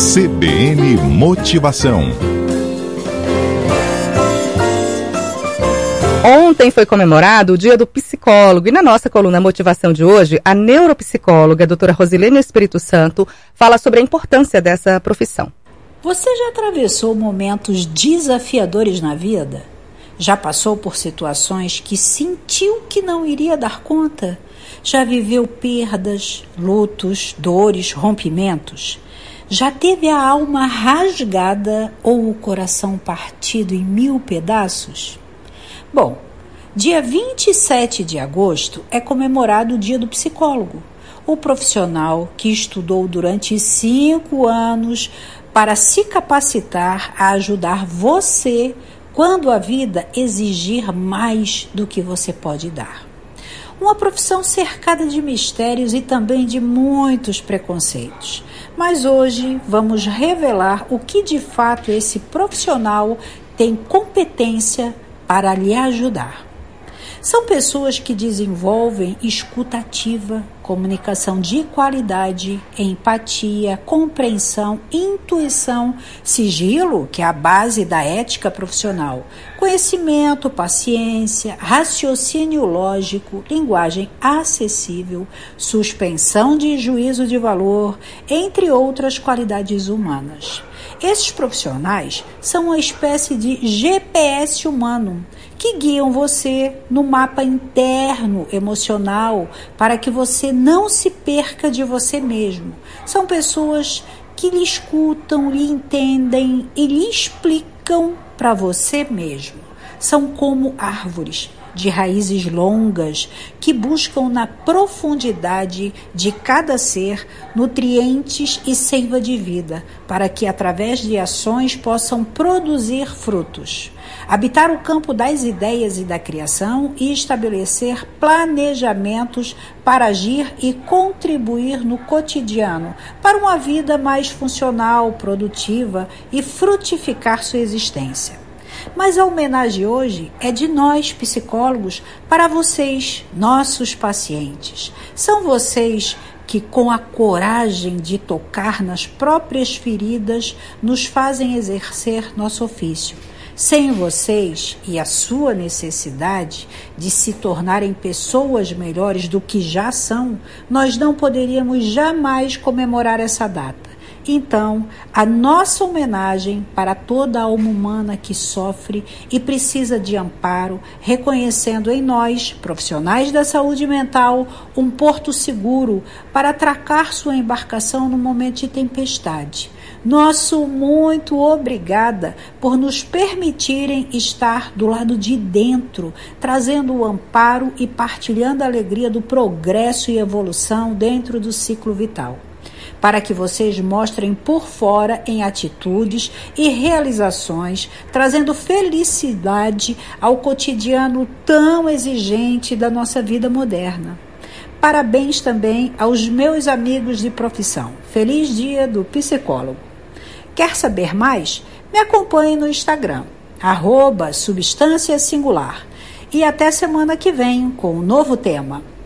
CBN Motivação. Ontem foi comemorado o Dia do Psicólogo e na nossa coluna Motivação de hoje, a neuropsicóloga, a doutora Rosilene Espírito Santo, fala sobre a importância dessa profissão. Você já atravessou momentos desafiadores na vida? Já passou por situações que sentiu que não iria dar conta? Já viveu perdas, lutos, dores, rompimentos? Já teve a alma rasgada ou o coração partido em 1000 pedaços? Bom, dia 27 de agosto é comemorado o Dia do Psicólogo, o profissional que estudou durante 5 anos para se capacitar a ajudar você quando a vida exigir mais do que você pode dar. Uma profissão cercada de mistérios e também de muitos preconceitos. Mas hoje vamos revelar o que de fato esse profissional tem competência para lhe ajudar. São pessoas que desenvolvem escuta ativa, comunicação de qualidade, empatia, compreensão, intuição, sigilo, que é a base da ética profissional, conhecimento, paciência, raciocínio lógico, linguagem acessível, suspensão de juízo de valor, entre outras qualidades humanas. Esses profissionais são uma espécie de GPS humano que guiam você no mapa interno emocional para que você não se perca de você mesmo. São pessoas que lhe escutam, lhe entendem e lhe explicam para você mesmo. São como árvores de raízes longas que buscam na profundidade de cada ser nutrientes e seiva de vida, para que através de ações possam produzir frutos. Habitar o campo das ideias e da criação e estabelecer planejamentos para agir e contribuir no cotidiano para uma vida mais funcional, produtiva e frutificar sua existência. Mas a homenagem hoje é de nós, psicólogos, para vocês, nossos pacientes. São vocês que, com a coragem de tocar nas próprias feridas, nos fazem exercer nosso ofício. Sem vocês e a sua necessidade de se tornarem pessoas melhores do que já são, nós não poderíamos jamais comemorar essa data. Então, a nossa homenagem para toda a alma humana que sofre e precisa de amparo, reconhecendo em nós, profissionais da saúde mental, um porto seguro para atracar sua embarcação no momento de tempestade. Nosso muito obrigada por nos permitirem estar do lado de dentro, trazendo o amparo e partilhando a alegria do progresso e evolução dentro do ciclo vital. Para que vocês mostrem por fora em atitudes e realizações, trazendo felicidade ao cotidiano tão exigente da nossa vida moderna. Parabéns também aos meus amigos de profissão. Feliz Dia do Psicólogo. Quer saber mais? Me acompanhe no Instagram, @substância singular. E até semana que vem com um novo tema.